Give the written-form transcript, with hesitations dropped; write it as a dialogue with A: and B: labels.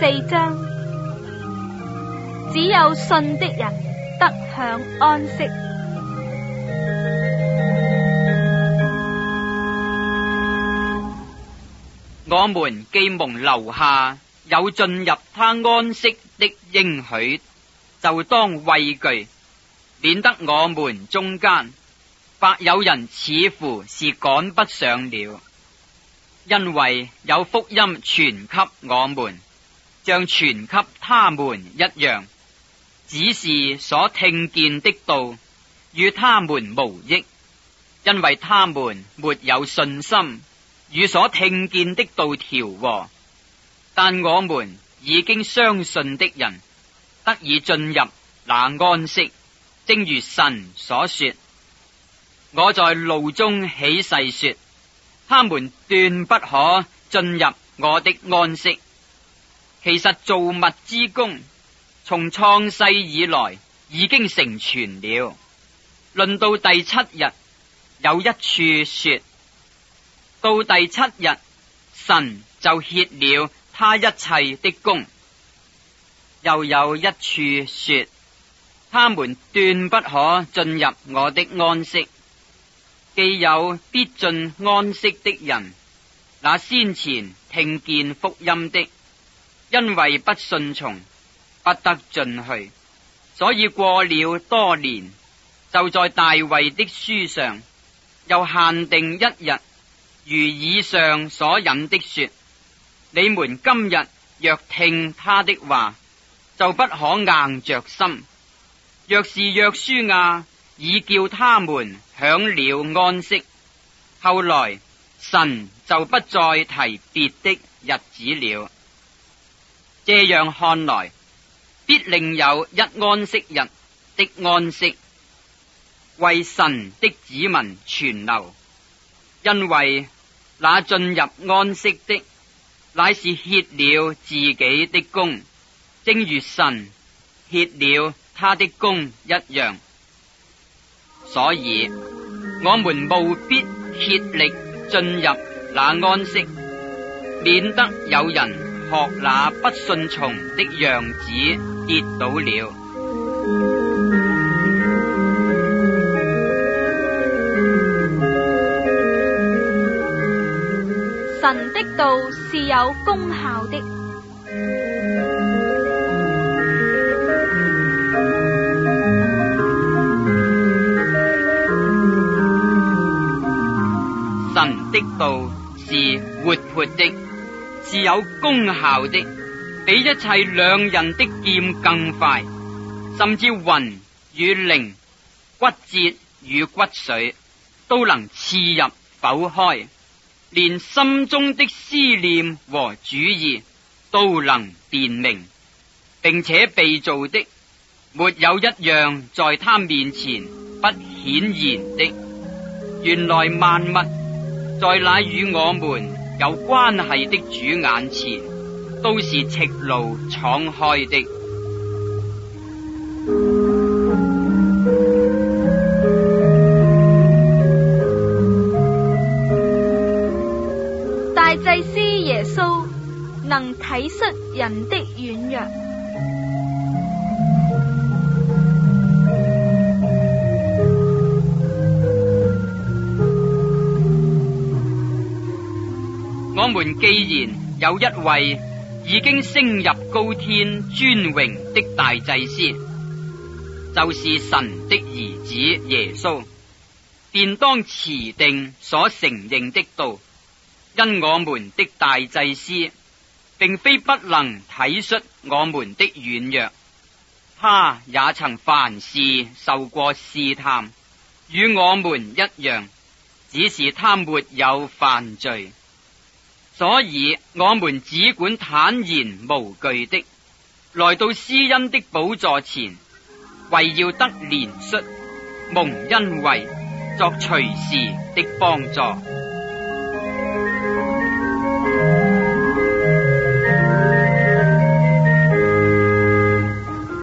A: 4章。只有信的人得享安息。
B: 我們既蒙留下有進入他安息的應許，就當畏懼，免得我們中間或有人似乎是趕不上了。因為有福音傳給我們，像傳給他們一樣，只是所聽見的道與他們無益，因為他們沒有信心與所聽見的道調和。但我們已經相信的人得以進入那安息，正如神所說：我在怒中起誓說，他們斷不可進入我的安息。其實造物之功從創世以來已經成全了。論到第7日，有一處說，到第7日，神就歇了他一切的工。又有一處說，他們斷不可進入我的安息。既有必進安息的人，那先前聽見福音的，因為不順從，不得進去，所以過了多年，就在大衛的書上又限定一日，如以上所引的說：你們今日若聽他的話，就不可硬着心。若是約書亞已叫他們享了安息，後來神就不再提別的日子了。這樣看來，必另有一安息日的安息，為神的子民存留。因為那進入安息的，乃是歇了自己的工，正如神歇了他的工一樣。所以我們務必竭力進入那安息，免得有人學那不順從的樣子跌倒了。
A: 神的道是有功效的。
B: 神的道是活潑的，是有功效的，比一切兩刃的劍更快，甚至魂與靈、骨節與骨髓都能刺入剖開，連心中的思念和主意都能辨明，並且被造的沒有一樣在他面前不顯然的。原來萬物在那與我們有關係的主眼前，都是赤露敞開的。
A: 大祭司耶穌能體恤人的軟弱。
B: 我們既然有一位已經升入高天尊榮的大祭司，就是神的兒子耶穌，便當持定所承認的道。因我們的大祭司並非不能體恤我們的軟弱，他也曾凡事受過試探，與我們一樣，只是他沒有犯罪。所以我們只管坦然無懼的來到施恩的寶座前，為要得憐恤，蒙恩惠，作隨時的幫助。